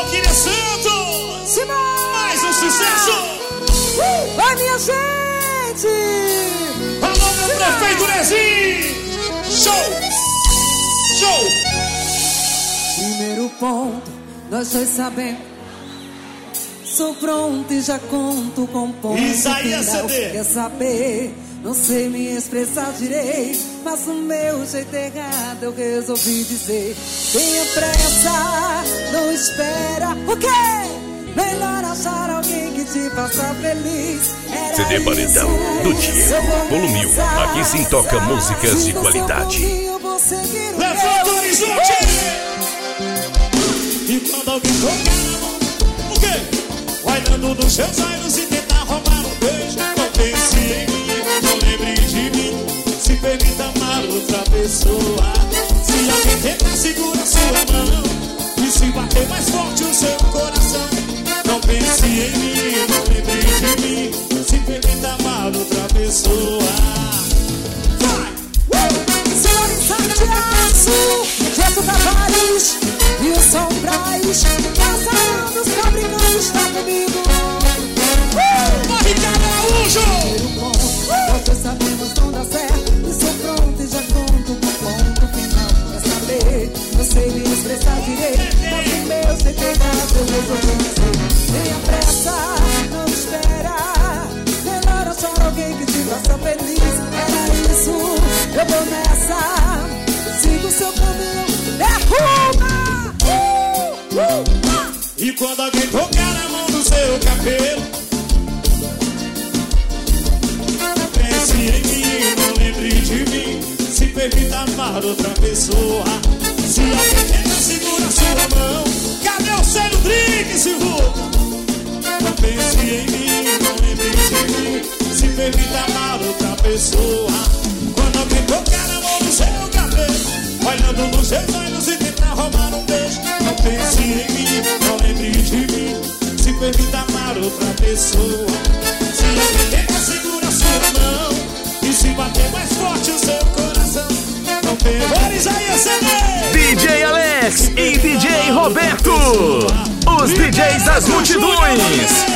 Valquíria Santos! Simão! Mais um sucesso! Vai, minha gente! Alô, meu prefeito Nezinho! Show! Show! Primeiro ponto, nós dois sabemos. Sou pronto e já conto com ponto Isaías final. CD. Quer saber? Não sei me expressar direito, mas o meu jeito errado eu resolvi dizer. Tenha pressa, não espera. O quê? Melhor achar alguém que te faça feliz. Era CD Paredão do Diego, volume 1. Aqui sim toca músicas de qualidade. Levanta o horizonte! E quando alguém tocar na mão, o quê? Olhando nos seus olhos e tentar roubar um beijo. Não pense em mim, não lembre de mim. Se permita amar outra pessoa. Se alguém tentar, segura sua mão. E se bater mais forte o seu coração. Não pense em mim, não lembre de mim. Se permita amar outra pessoa. Vai! Gesso Tavares e o Som Braz. Casados, fabricantes, tá comigo. Ricardo Araújo! Nós dois sabemos não dá certo. E sou pronto e já conto com ponto final. Quer saber? Não sei me expressar direito, mas o meu jeito errado eu resolvi dizer. Tenha pressa, não espera. Melhor achar alguém que te faça feliz. Era isso, eu vou nessa. Siga o seu caminho, derruba! E quando alguém tocar na mão do seu cabelo, pense em mim, não lembre de mim. Se permita amar outra pessoa. Se alguém tenta, segura sua mão. Cadê o Célio Drink, Silvio? Não pense em mim, não lembre de mim. Se permita amar outra pessoa. Quando alguém tocar na mão do seu cabelo, olhando nos seus olhos e tentar roubar um beijo. Não pense em mim, não lembre de mim. Se permita amar outra pessoa. Se alguém tenta, segura sua mão. E se bater mais forte o seu coração. Não perca Isaías CD. DJ Alex e DJ Roberto, os DJs das multidões.